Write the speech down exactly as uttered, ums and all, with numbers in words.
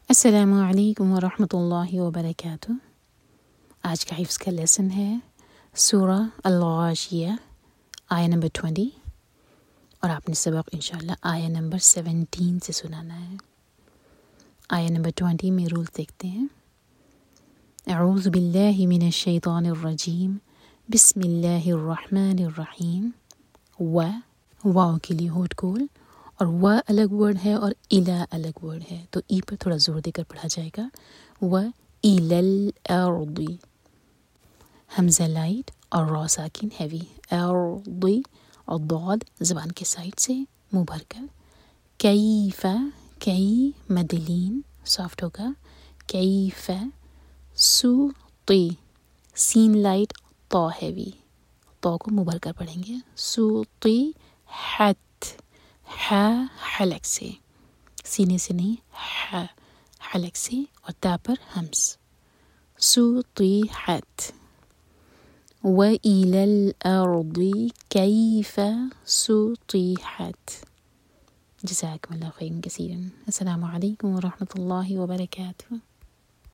السلام علیکم ورحمۃ اللہ وبرکاتہ۔ آج کا حفظ کا لیسن ہے سورہ الغاشیہ، آیہ نمبر ٹوینٹی، اور آپ نے سبق انشاءاللہ آیہ نمبر سیونٹین سے سنانا ہے۔ آیہ نمبر ٹوینٹی میں رول دیکھتے ہیں۔ اعوذ باللہ من الشیطان الرجیم، بسم اللہ الرحمن الرحیم۔ و واو کے لیے ہولڈ کول، اور و الگ ورڈ ہے اور الا الگ ورڈ ہے، تو ای پر تھوڑا زور دے کر پڑھا جائے گا۔ و الی الارض، حمزہ لائٹ اور را ساکن ہیوی، ارض اور ضاد زبان کے سائڈ سے منہ بھر کر۔ کیف، کئی مدلین سافٹ ہوگا، کیف سوطی، سین لائٹ طا ہیوی، طا کو منہ بھر کر پڑھیں گے۔ سوطی حت، ح حلق سے، سینے سے نہیں، ح حلق سے اور تا پر ہمس۔ سوطیحت، وَإِلَى الْأَرْضِ كَيْفَ سُطِحَتْ۔ جزاکم اللہ خیرا کثیرا۔ السلام علیکم ورحمۃ اللہ وبرکاتہ۔